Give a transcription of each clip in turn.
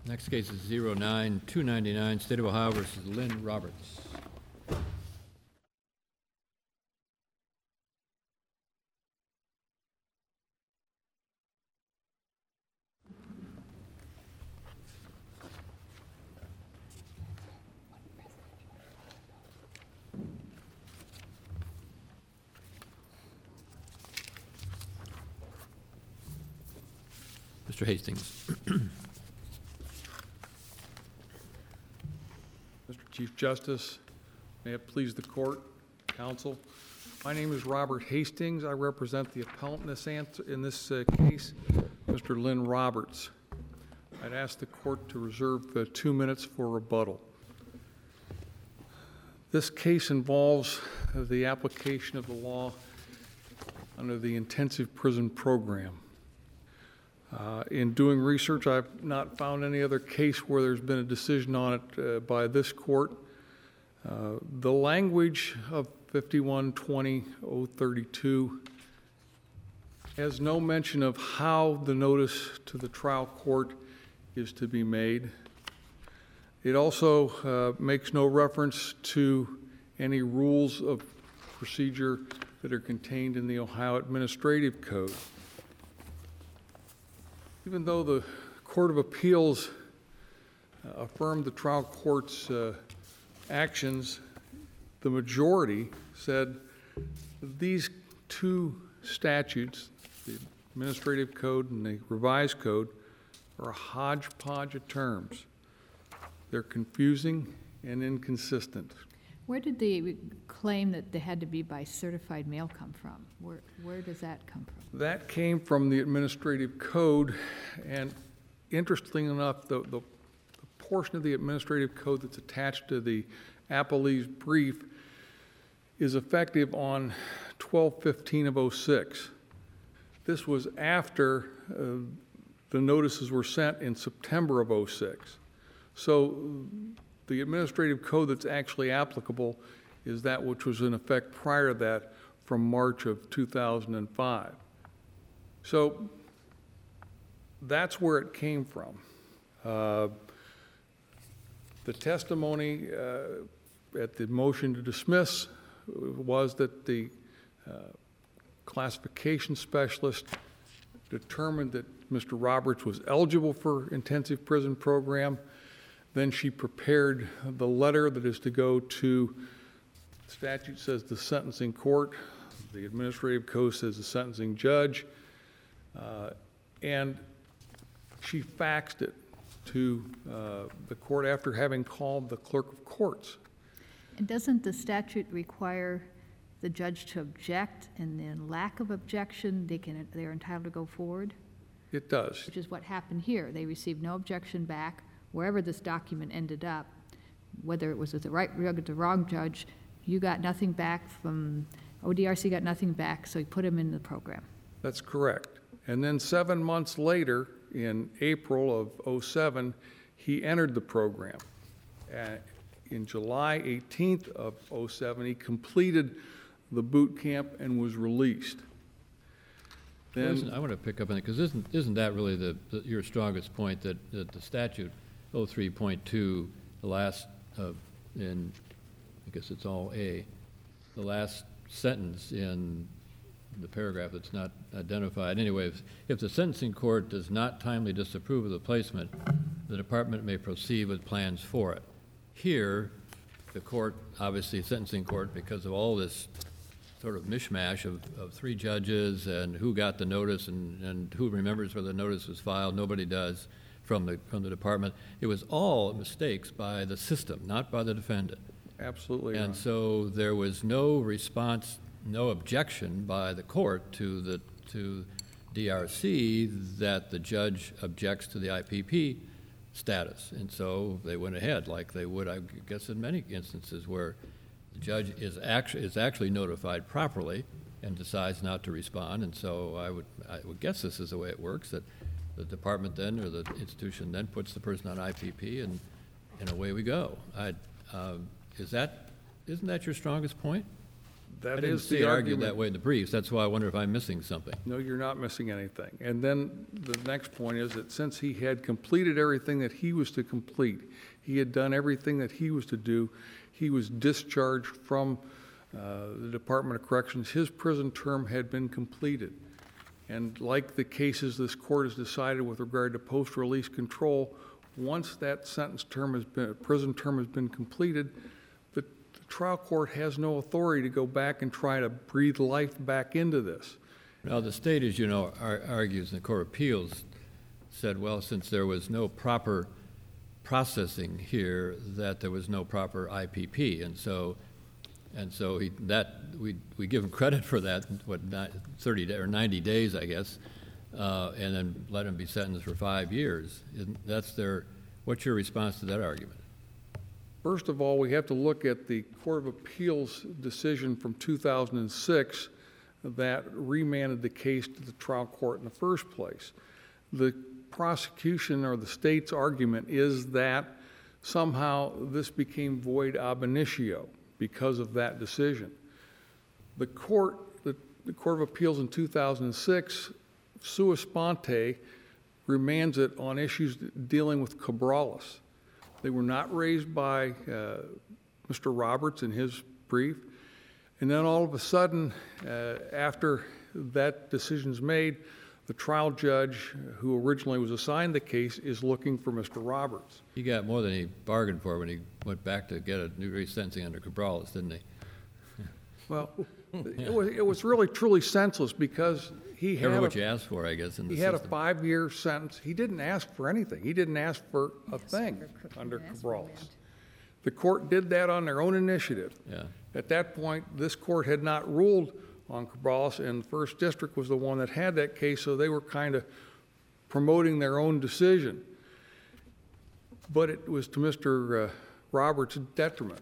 Next case is 09299, State of Ohio versus Lynn Roberts. Mr. Hastings. Mr. Chief Justice, may it please the court, counsel. My name is Robert Hastings. I represent the appellant in this case, Mr. Lynn Roberts. I'd ask the court to reserve 2 minutes for rebuttal. This case involves the application of the law under the intensive prison program. In doing research, I've not found any other case where there's been a decision on it by this court. The language of 5120-032 has no mention of how the notice to the trial court is to be made. It also makes no reference to any rules of procedure that are contained in the Ohio Administrative Code. Even though the Court of Appeals affirmed the trial court's actions, the majority said these two statutes, the Administrative Code and the Revised Code, are a hodgepodge of terms. They're confusing and inconsistent. Where did the claim that they had to be by certified mail come from? Where does that come from? That came from the Administrative Code, and interestingly enough, the portion of the Administrative Code that's attached to the appellee's brief is effective on 12/15/06. This was after the notices were sent in September of '06. So the Administrative Code that's actually applicable is that which was in effect prior to that from March of 2005. So that's where it came from. The testimony at the motion to dismiss was that the classification specialist determined that Mr. Roberts was eligible for intensive prison program. Then she prepared the letter that is to go to, the statute says the sentencing court, the Administrative Code says the sentencing judge, and she faxed it to the court after having called the clerk of courts. And doesn't the statute require the judge to object, and then lack of objection, they're entitled to go forward? It does. Which is what happened here. They received no objection back. Wherever this document ended up, whether it was with the right or the wrong judge, you got nothing back from, ODRC got nothing back, so you put him in the program. That's correct. And then 7 months later, in April of '07, he entered the program. In July 18th of '07, he completed the boot camp and was released. Then, I want to pick up on it, because isn't that really your strongest point, that the statute 03.2, the last in, I guess it's all A, the last sentence in the paragraph that's not identified. Anyway, if the sentencing court does not timely disapprove of the placement, the department may proceed with plans for it. Here, the court, obviously sentencing court, because of all this sort of mishmash of three judges and who got the notice and who remembers where the notice was filed, nobody does from the department. It was all mistakes by the system, not by the defendant. Absolutely. And so there was no response, no objection by the court to DRC that the judge objects to the IPP status. And so they went ahead like they would, I guess, in many instances where the judge is actually notified properly and decides not to respond. And so I would guess this is the way it works, that the department then, or the institution then, puts the person on IPP, and away we go. Isn't that your strongest point? That I didn't is see the it argued argument. that way in the briefs. That's why I wonder if I'm missing something. No, you're not missing anything. And then the next point is that since he had completed everything that he was to complete, he had done everything that he was to do, he was discharged from the Department of Corrections. His prison term had been completed. And like the cases this court has decided with regard to post-release control, once that prison term has been completed, the trial court has no authority to go back and try to breathe life back into this. Now, the state, as you know, argues, and the Court of Appeals said, well, since there was no proper processing here, that there was no proper IPP, and so we give him credit for that. 30 or 90 days, I guess, and then let him be sentenced for 5 years. What's your response to that argument? First of all, we have to look at the Court of Appeals decision from 2006 that remanded the case to the trial court in the first place. The prosecution or the state's argument is that somehow this became void ab initio because of that decision. The Court of Appeals in 2006, sua sponte, remands it on issues dealing with Cabrales. They were not raised by Mr. Roberts in his brief. And then all of a sudden, after that decision's made, the trial judge who originally was assigned the case is looking for Mr. Roberts. He got more than he bargained for when he went back to get a new resentencing under Cabrales, didn't he? Well, it was really truly senseless because he had Never what you asked for, I guess, in the he system. had a 5-year sentence. He didn't ask for anything. He didn't ask for a thing under Cabrales. The court did that on their own initiative. Yeah. At that point, this court had not ruled on Cabrales, and the First District was the one that had that case, so they were kind of promoting their own decision. But it was to Mr. Roberts' detriment.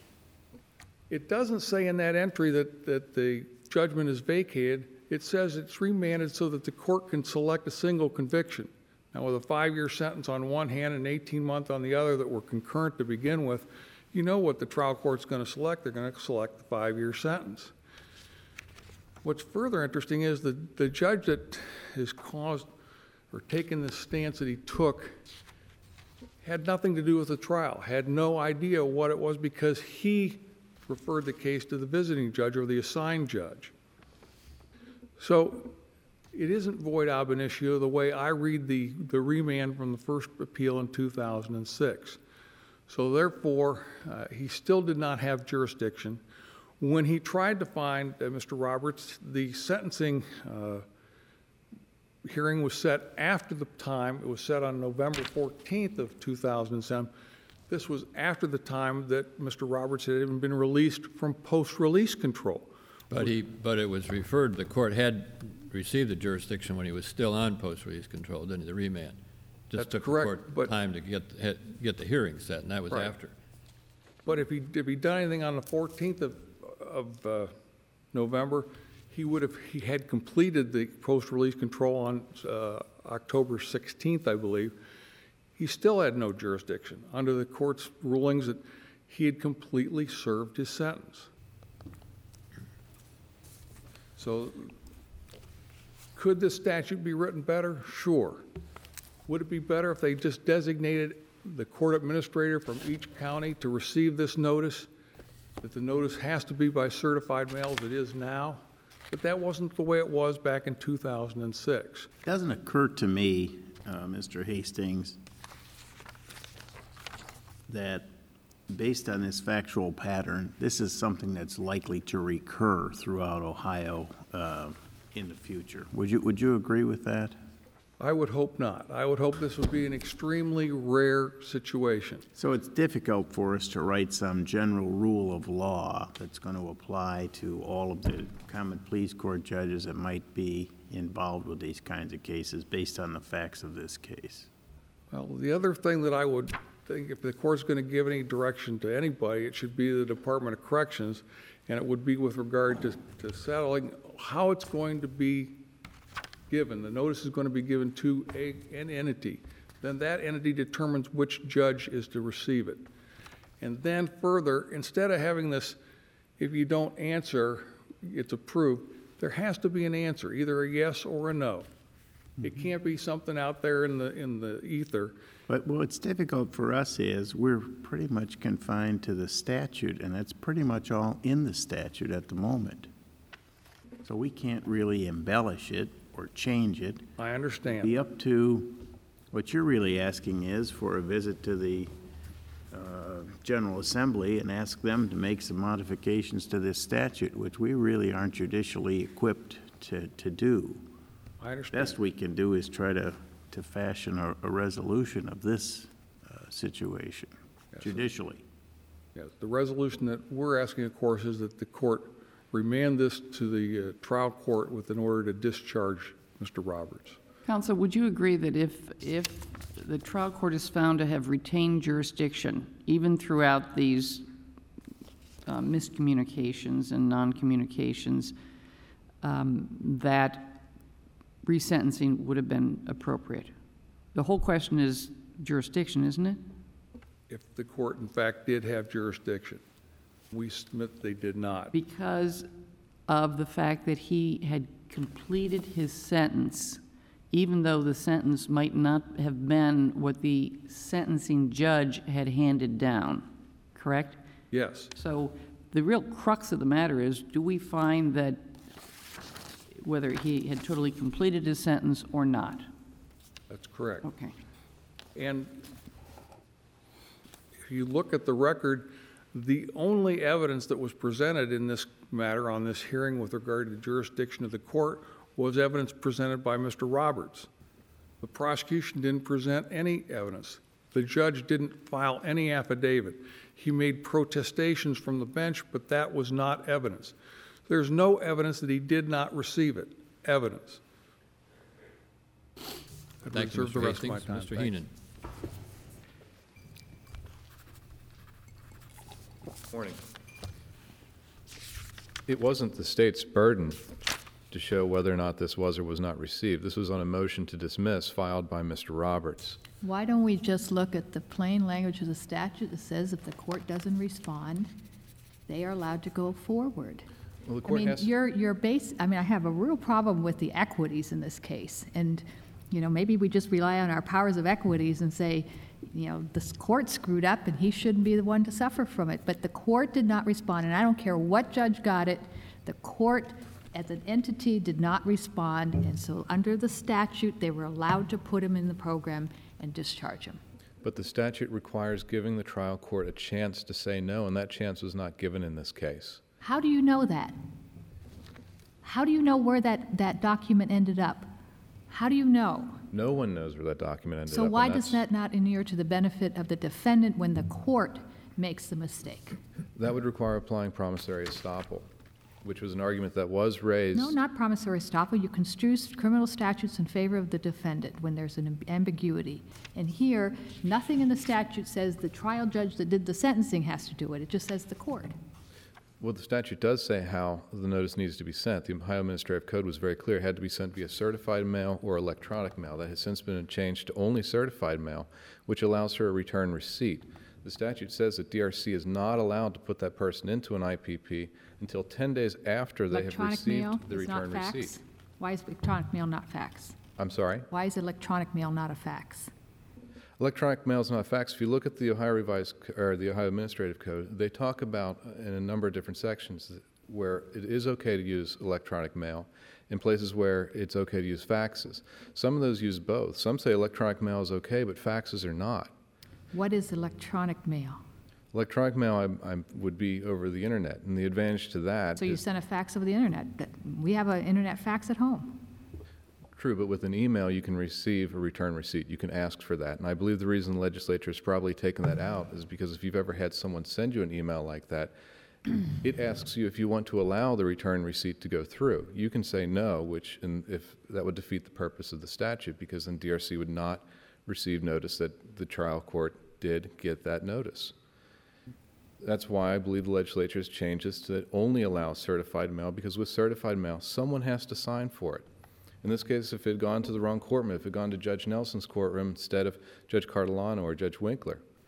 It doesn't say in that entry that the judgment is vacated. It says it's remanded so that the court can select a single conviction. Now, with a 5-year sentence on one hand and 18-month on the other that were concurrent to begin with, you know what the trial court's going to select. They're going to select the 5-year sentence. What's further interesting is the judge that has caused or taken the stance that he took had nothing to do with the trial, had no idea what it was because he referred the case to the visiting judge or the assigned judge. So it isn't void ab initio the way I read the remand from the first appeal in 2006. So therefore, he still did not have jurisdiction. When he tried to find Mr. Roberts, the sentencing hearing was set after the time. It was set on November 14th of 2007. This was after the time that Mr. Roberts had even been released from post-release control. But it was referred, the court had received the jurisdiction when he was still on post-release control, didn't it, the remand? Just That's took correct, the but- court time to get the hearing set, and that was Right. after. But if he'd done anything on the 14th of November, he had completed the post-release control on October 16th, I believe. He still had no jurisdiction under the court's rulings that he had completely served his sentence. So could this statute be written better? Sure. Would it be better if they just designated the court administrator from each county to receive this notice, that the notice has to be by certified mail as it is now? But that wasn't the way it was back in 2006. It doesn't occur to me, Mr. Hastings, that based on this factual pattern, this is something that's likely to recur throughout Ohio in the future. Would you agree with that? I would hope not. I would hope this would be an extremely rare situation. So it's difficult for us to write some general rule of law that's going to apply to all of the common pleas court judges that might be involved with these kinds of cases based on the facts of this case. Well, the other thing that I would think, if the court's going to give any direction to anybody, it should be the Department of Corrections, and it would be with regard to settling how it's going to be given. The notice is going to be given to an entity. Then that entity determines which judge is to receive it. And then further, instead of having this if you don't answer, it's approved. There has to be an answer, either a yes or a no. It can't be something out there in the ether. But what's difficult for us is we're pretty much confined to the statute, and that's pretty much all in the statute at the moment. So we can't really embellish it or change it. I understand. Be up to, what you're really asking is for a visit to the General Assembly and ask them to make some modifications to this statute, which we really aren't judicially equipped to do. I understand. Best we can do is try to fashion a resolution of this situation judicially. Yes, the resolution that we're asking, of course, is that the court remand this to the trial court with an order to discharge Mr. Roberts. Counsel, would you agree that if the trial court is found to have retained jurisdiction, even throughout these miscommunications and non-communications, that resentencing would have been appropriate? The whole question is jurisdiction, isn't it? If the court, in fact, did have jurisdiction, we submit they did not. Because of the fact that he had completed his sentence, even though the sentence might not have been what the sentencing judge had handed down, correct? Yes. So the real crux of the matter is, do we find that whether he had totally completed his sentence or not? That's correct. Okay. And if you look at the record, the only evidence that was presented in this matter on this hearing with regard to the jurisdiction of the court was evidence presented by Mr. Roberts. The prosecution didn't present any evidence. The judge didn't file any affidavit. He made protestations from the bench, but that was not evidence. There's no evidence that he did not receive it. Evidence. I'd Thank you, reserve the Mr. rest of my Hastings. time. Mr. Heenan. Morning. It wasn't the state's burden to show whether or not this was or was not received. This was on a motion to dismiss filed by Mr. Roberts. Why don't we just look at the plain language of the statute that says if the court doesn't respond, they are allowed to go forward? Well, the I court mean, has. I have a real problem with the equities in this case. And, maybe we just rely on our powers of equities and say, this court screwed up and he shouldn't be the one to suffer from it. But the court did not respond, and I don't care what judge got it, the court as an entity did not respond, and so under the statute, they were allowed to put him in the program and discharge him. But the statute requires giving the trial court a chance to say no, and that chance was not given in this case. How do you know that? How do you know where that document ended up? How do you know? No one knows where that document ended up. So and why does that's- that not inure to the benefit of the defendant when the court makes the mistake? That would require applying promissory estoppel, which was an argument that was raised. No, not promissory estoppel. You construe criminal statutes in favor of the defendant when there's an ambiguity. And here, nothing in the statute says the trial judge that did the sentencing has to do it. It just says the court. Well, the statute does say how the notice needs to be sent. The Ohio Administrative Code was very clear. It had to be sent via certified mail or electronic mail. That has since been changed to only certified mail, which allows for a return receipt. The statute says that DRC is not allowed to put that person into an IPP until 10 days after they have Electronic mail received the is not return fax? receipt. Why is electronic mail not fax? I'm sorry? Why is electronic mail not a fax? Electronic mail is not fax. If you look at the Ohio Administrative Code, they talk about in a number of different sections where it is okay to use electronic mail, in places where it's okay to use faxes. Some of those use both. Some say electronic mail is okay, but faxes are not. What is electronic mail? Electronic mail would be over the internet, and the advantage to that So you is send a fax over the internet. We have an internet fax at home. true, but with an email you can receive a return receipt. You can ask for that, and I believe the reason the legislature has probably taken that out is because if you've ever had someone send you an email like that, it asks you if you want to allow the return receipt to go through. You can say no, if that would defeat the purpose of the statute, because then DRC would not receive notice that the trial court did get that notice. That's why I believe the legislature has changed this to only allow certified mail, because with certified mail, someone has to sign for it. In this case, if it had gone to the wrong courtroom, if it had gone to Judge Nelson's courtroom instead of Judge Cardilano or Judge Winkler,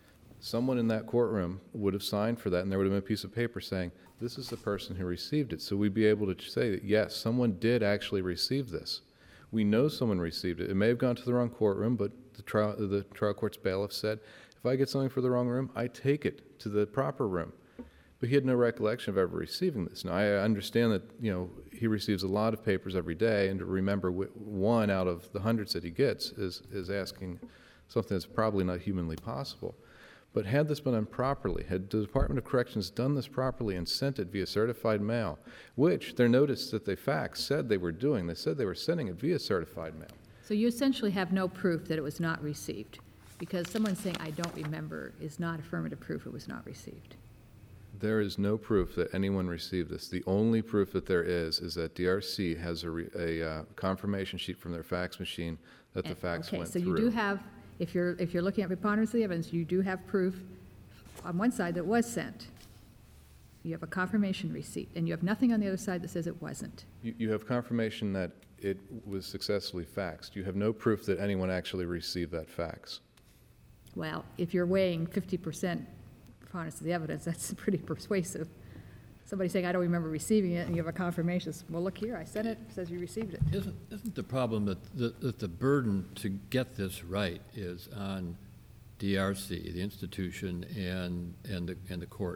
someone in that courtroom would have signed for that, and there would have been a piece of paper saying, this is the person who received it. So we'd be able to say that, yes, someone did actually receive this. We know someone received it. It may have gone to the wrong courtroom, but the trial court's bailiff said, if I get something for the wrong room, I take it to the proper room. But he had no recollection of ever receiving this. Now, I understand that, he receives a lot of papers every day, and to remember one out of the hundreds that he gets is asking something that's probably not humanly possible. But had this been done properly, had the Department of Corrections done this properly and sent it via certified mail, which their notice that they faxed said they were doing, they said they were sending it via certified mail. So you essentially have no proof that it was not received, because someone saying, I don't remember, is not affirmative proof it was not received. There is no proof that anyone received this. The only proof that there is that DRC has a confirmation sheet from their fax machine that the fax went through. Okay, so you do have, if you're looking at preponderance of the evidence, you do have proof on one side that it was sent. You have a confirmation receipt, and you have nothing on the other side that says it wasn't. You have confirmation that it was successfully faxed. You have no proof that anyone actually received that fax. Well, if you're weighing 50% preponderance of the evidence, that's pretty persuasive. Somebody saying, I don't remember receiving it, and you have a confirmation, well, look here, I sent it, it says you received it. Isn't the problem that the burden to get this right is on DRC, the institution, and the court?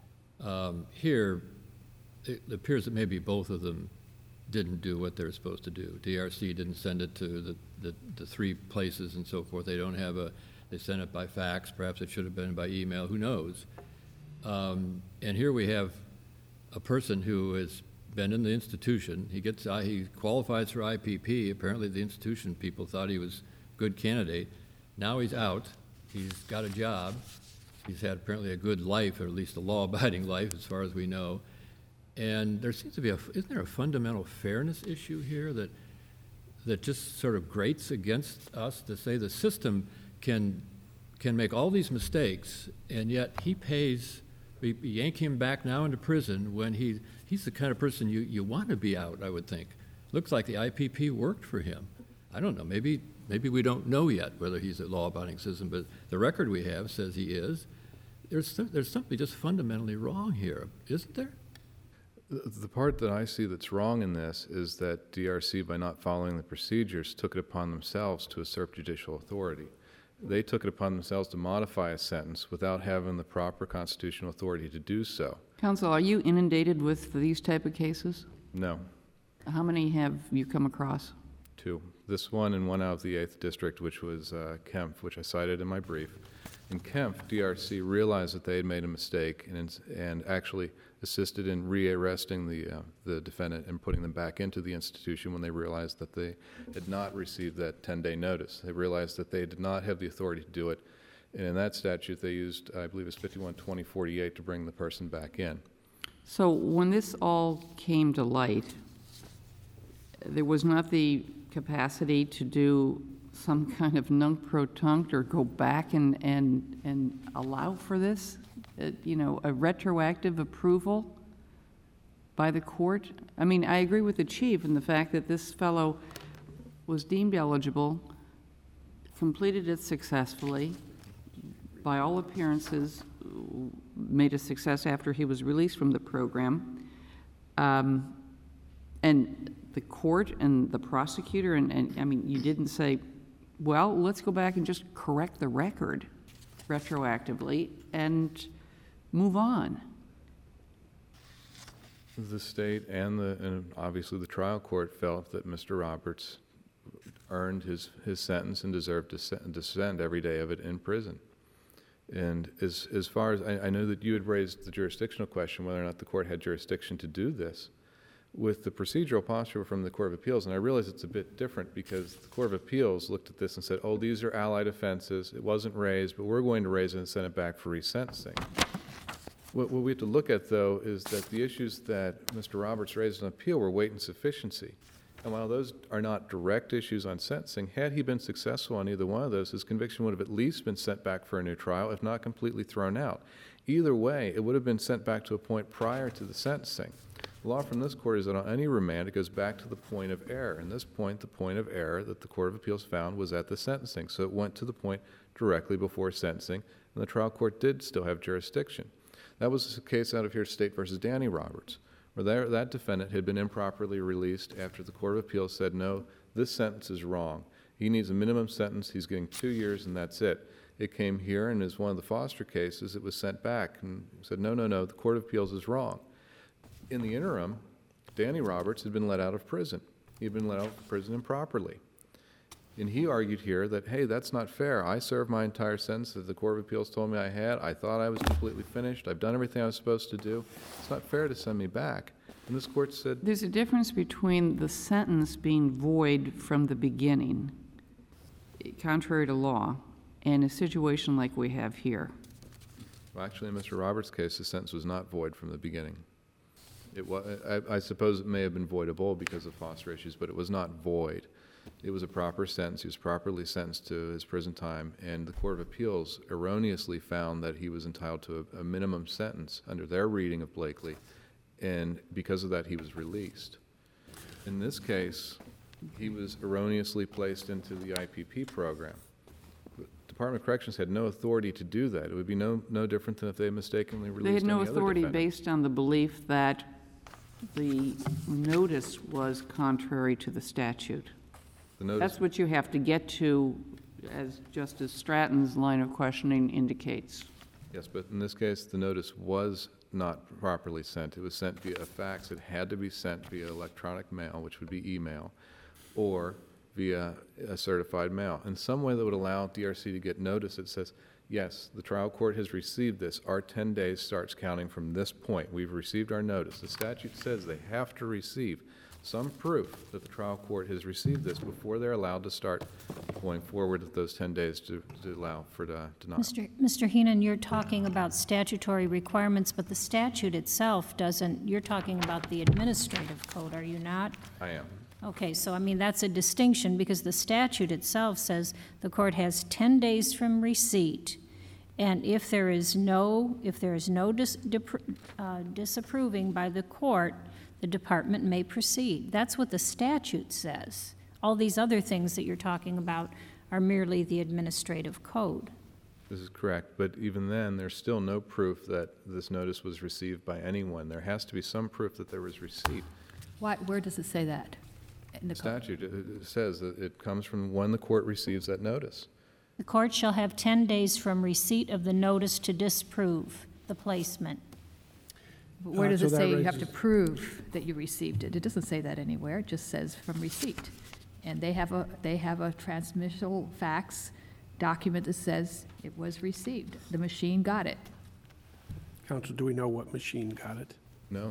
Here, it appears that maybe both of them didn't do what they're supposed to do. DRC didn't send it to the three places and so forth. They don't have they sent it by fax. Perhaps it should have been by email. Who knows? And here we have a person who has been in the institution. He qualifies for IPP. Apparently the institution people thought he was a good candidate. Now he's out. He's got a job. He's had apparently a good life, or at least a law-abiding life as far as we know. And there seems to be isn't there a fundamental fairness issue here that just sort of grates against us to say the system can make all these mistakes, and yet he pays, we yank him back now into prison when he's the kind of person you want to be out, I would think. Looks like the IPP worked for him. I don't know, maybe we don't know yet whether he's a law-abiding citizen, but the record we have says he is. There's something just fundamentally wrong here, isn't there? The part that I see that's wrong in this is that DRC, by not following the procedures, took it upon themselves to usurp judicial authority. They took it upon themselves to modify a sentence without having the proper constitutional authority to do so. Counsel, are you inundated with these type of cases? No. How many have you come across? 2. This one and one out of the 8th District, which was Kempf, which I cited in my brief. In Kempf, DRC realized that they had made a mistake and actually assisted in rearresting the defendant and putting them back into the institution when they realized that they had not received that 10-day notice. They realized that they did not have the authority to do it. And in that statute, they used, I believe it's 51-2048, to bring the person back in. So when this all came to light, there was not the capacity to do some kind of nunc-pro-tunc or go back and allow for this, a retroactive approval by the court? I mean, I agree with the chief in the fact that this fellow was deemed eligible, completed it successfully, by all appearances made a success after he was released from the program. And the court and the prosecutor, and I mean, you didn't say, well, let's go back and just correct the record retroactively and move on. The state and obviously the trial court felt that Mr. Roberts earned his sentence and deserved to spend every day of it in prison. And as far as, I know that you had raised the jurisdictional question, whether or not the court had jurisdiction to do this. With the procedural posture from the Court of Appeals, and I realize it's a bit different because the Court of Appeals looked at this and said, oh, these are allied offenses, it wasn't raised, but we're going to raise it and send it back for resentencing. What we have to look at, though, is that the issues that Mr. Roberts raised in appeal were weight and sufficiency. And while those are not direct issues on sentencing, had he been successful on either one of those, his conviction would have at least been sent back for a new trial, if not completely thrown out. Either way, it would have been sent back to a point prior to the sentencing. The law from this court is that on any remand, it goes back to the point of error. And this point, the point of error that the Court of Appeals found was at the sentencing. So it went to the point directly before sentencing, and the trial court did still have jurisdiction. That was a case out of here, State versus Danny Roberts, where that defendant had been improperly released after the Court of Appeals said, no, this sentence is wrong. He needs a minimum sentence. He's getting 2 years, and that's it. It came here, and as one of the Foster cases, it was sent back and said, no, the Court of Appeals is wrong. In the interim, Danny Roberts had been let out of prison. He had been let out of prison improperly. And he argued here that, hey, that's not fair. I served my entire sentence that the Court of Appeals told me I had. I thought I was completely finished. I've done everything I was supposed to do. It's not fair to send me back. And this court said, There's a difference between the sentence being void from the beginning, contrary to law, and a situation like we have here. well, actually, in Mr. Roberts' case, the sentence was not void from the beginning. It was, I suppose it may have been voidable because of foster issues, but it was not void. It was a proper sentence. He was properly sentenced to his prison time, and the Court of Appeals erroneously found that he was entitled to a minimum sentence under their reading of Blakely, and because of that, he was released. In this case, he was erroneously placed into the IPP program. The Department of Corrections had no authority to do that. It would be no different than if they mistakenly released They had no any other authority defendant. based on the belief that the notice was contrary to the statute. The notice, That's what you have to get to, as Justice Stratton's line of questioning indicates. yes, but in this case, the notice was not properly sent. It was sent via a fax. It had to be sent via electronic mail, which would be email, or via a certified mail. In some way that would allow DRC to get notice that says, yes, the trial court has received this. Our 10 days starts counting from this point. We've received our notice. The statute says they have to receive some proof that the trial court has received this before they're allowed to start going forward with those 10 days to allow for the denial. Mr. Heenan, you're talking about statutory requirements, but the statute itself doesn't, you're talking about the administrative code, are you not? I am. Okay, so I mean, that's a distinction because the statute itself says the court has 10 days from receipt, and if there is no disapproving by the court, the department may proceed. That's what the statute says. All these other things that you're talking about are merely the administrative code. This is correct, but even then, there's still no proof that this notice was received by anyone. There has to be some proof that there was receipt. Where does it say that? In the code? Statute, it says that it comes from when the court receives that notice. The court shall have 10 days from receipt of the notice to disprove the placement. But where does So it that say you have to raises- prove that you received it? It doesn't say that anywhere. It just says from receipt. And they have a transmittal fax document that says it was received. The machine got it. Counsel, do we know what machine got it? No.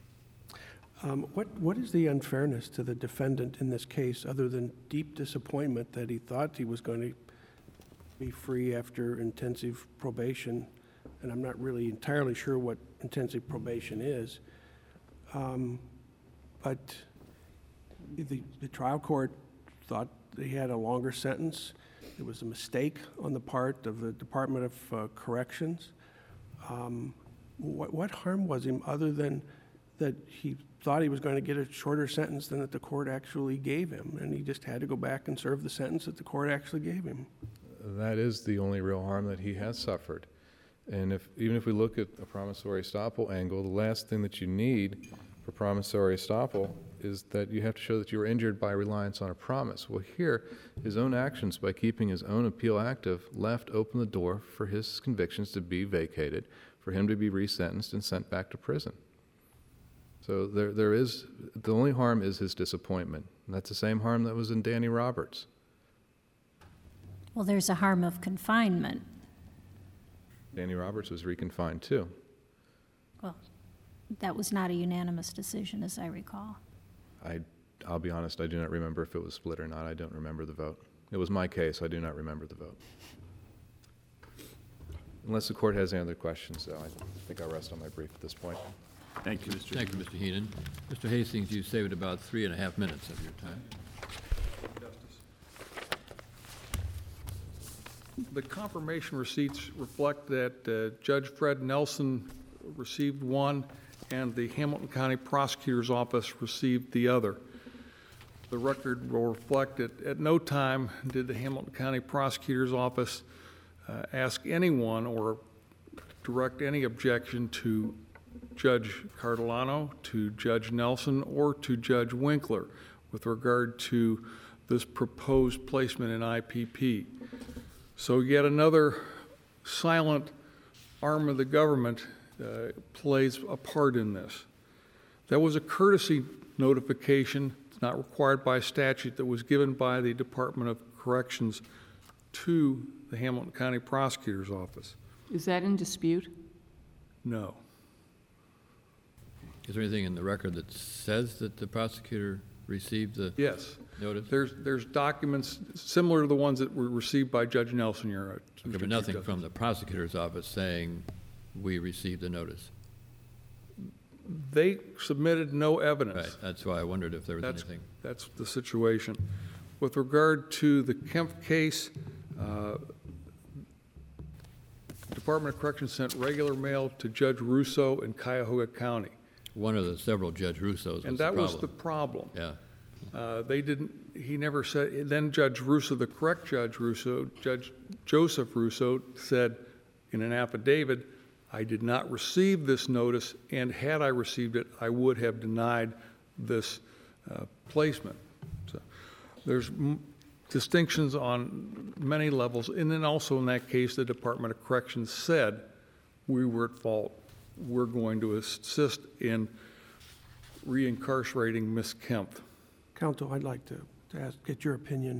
What is the unfairness to the defendant in this case, other than deep disappointment that he thought he was going to be free after intensive probation? And I'm not really entirely sure what intensive probation is. But the trial court thought they had a longer sentence. It was a mistake on the part of the Department of Corrections. What harm was him other than that he thought he was going to get a shorter sentence than that the court actually gave him, and he just had to go back and serve the sentence that the court actually gave him? That is the only real harm that he has suffered. And even if we look at a promissory estoppel angle, the last thing that you need for promissory estoppel is that you have to show that you were injured by reliance on a promise. Well, here, his own actions by keeping his own appeal active left open the door for his convictions to be vacated, for him to be resentenced and sent back to prison. So there is, the only harm is his disappointment. And that's the same harm that was in Danny Roberts. Well, there's a harm of confinement. Danny Roberts was reconfined too. Well, that was not a unanimous decision, as I recall. I'll be honest, I do not remember if it was split or not. I don't remember the vote. It was my case. I do not remember the vote. Unless the court has any other questions, though, I think I'll rest on my brief at this point. Thank you, Mr. Thank you, Mr. Heenan. Mr. Hastings, you saved about 3.5 minutes of your time. The confirmation receipts reflect that Judge Fred Nelson received one and the Hamilton County Prosecutor's Office received the other. The record will reflect that at no time did the Hamilton County Prosecutor's Office ask anyone or direct any objection to Judge Cardilano, to Judge Nelson, or to Judge Winkler with regard to this proposed placement in IPP. So yet another silent arm of the government plays a part in this. That was a courtesy notification, it's not required by statute, that was given by the Department of Corrections to the Hamilton County Prosecutor's Office. Is that in dispute? No. Is there anything in the record that says that the prosecutor received the Yes. notice? There's documents similar to the ones that were received by Judge Nelson, Your Honor. Okay, but nothing from the prosecutor's office saying we received the notice? They submitted no evidence. Right, that's why I wondered if there was That's, anything. that's the situation. With regard to the Kemp case, Department of Corrections sent regular mail to Judge Russo in Cuyahoga County. One of the several Judge Russos was the And problem. that was the problem. Yeah, They didn't, he never said, then Judge Russo, the correct Judge Russo, Judge Joseph Russo, said in an affidavit, I did not receive this notice, and had I received it, I would have denied this placement. So there's distinctions on many levels, and then also in that case, the Department of Corrections said we were at fault. We're going to assist in reincarcerating Ms. Kemp. Counsel, I'd like to get your opinion.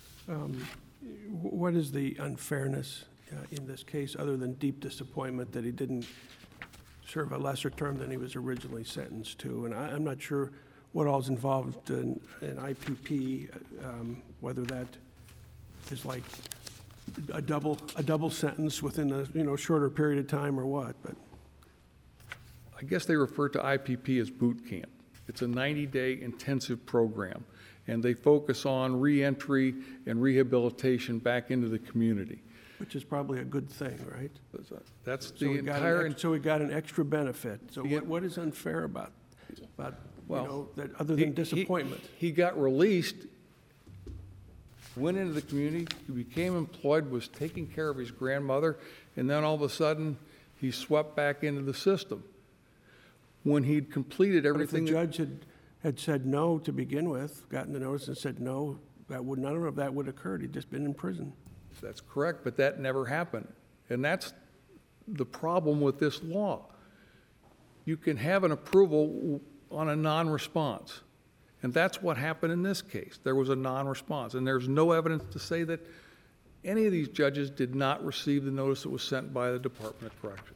What is the unfairness in this case, other than deep disappointment that he didn't serve a lesser term than he was originally sentenced to? And I'm not sure what all's involved in IPP, whether that is like a double sentence within a shorter period of time or what, but. I guess they refer to IPP as boot camp. It's a 90-day intensive program, and they focus on reentry and rehabilitation back into the community. Which is probably a good thing, right? That's So the we got entire. so we got an extra benefit. So Yeah. what is unfair about Well, that, other than disappointment? He got released, went into the community, he became employed, was taking care of his grandmother, and then all of a sudden, he swept back into the system. When he'd completed But if the everything. judge had said no to begin with, gotten the notice and said no, none of that would have occurred. He'd just been in prison. That's correct, but that never happened. And that's the problem with this law. You can have an approval on a non-response. And that's what happened in this case. There was a non-response. And there's no evidence to say that any of these judges did not receive the notice that was sent by the Department of Corrections.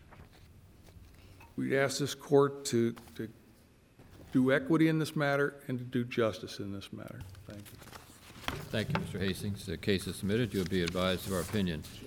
We'd ask this court to do equity in this matter and to do justice in this matter. Thank you. thank you, Mr. Hastings. The case is submitted. You'll be advised of our opinion.